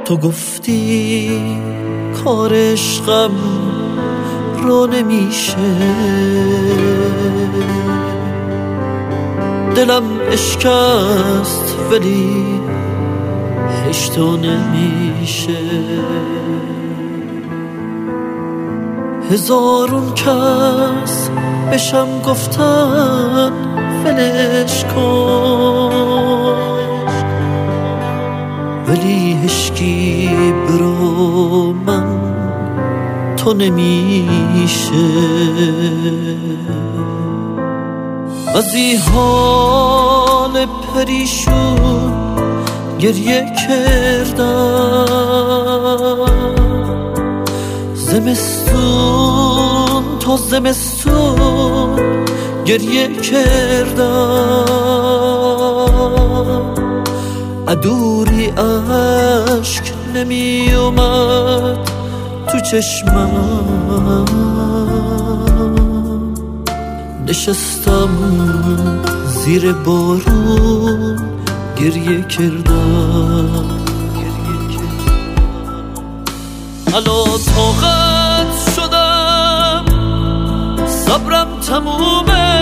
تو گفتی کار عشقم رو نمیشه، دلم اشکست ولی هشتو نمیشه. هزارون کس بشم گفتن ولش کن، ولی هشکی برو من تو نمیشه. از این حال پریشون گریه کردم، زمستون تا زمستون گریه کردم، عدوری عشق نمی اومد تو چشمم، نشستم زیر بارون گریه کردم. حالا طاقت شدم، صبرم تمومه،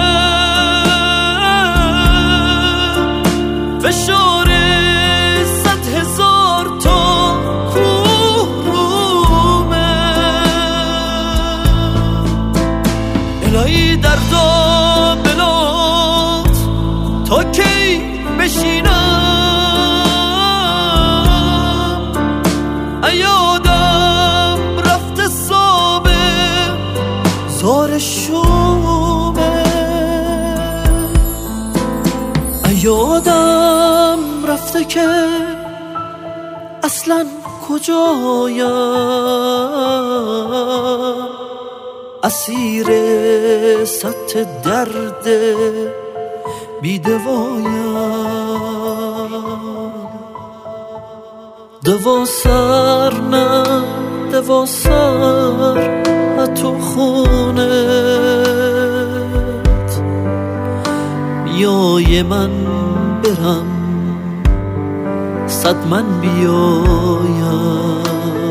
فشار 100,000 تا کوه رومه. الهی دردا بلات تا کی بشینم، ایادم رفته صابه زار شومه، ایادم رفته که اصلا کجایم، اسیر سطح درد بیدوایم. دوا سر نه دوا سر تو خونت، بیای من برم 100 من بیایم.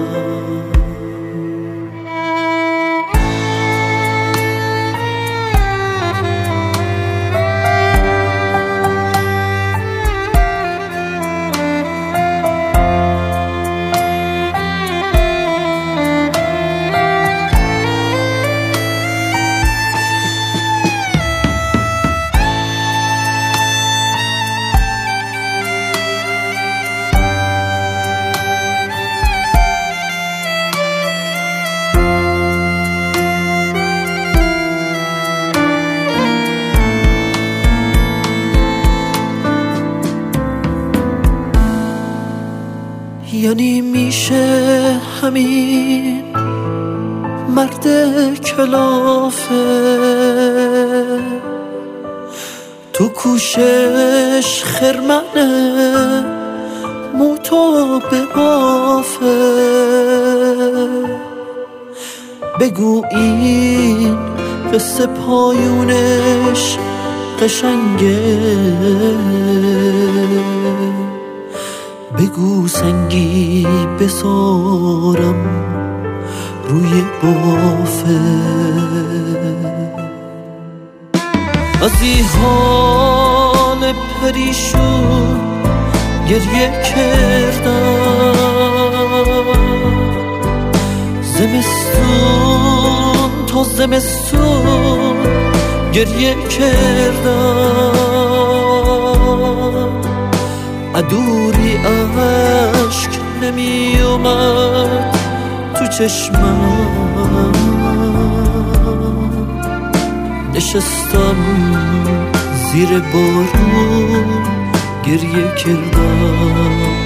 یعنی میشه همین مرد کلافه، تو کوشش خرمنه موتو به بافه. بگو این قصه پایونش قشنگه، بگو سنگی بسارم روی بافه. از این حال پریشون گریه کردم، زمستون تا زمستون گریه کردم، عدوری عشق نمی اومد تو چشمم، نشستم زیر بارون گریه کردم.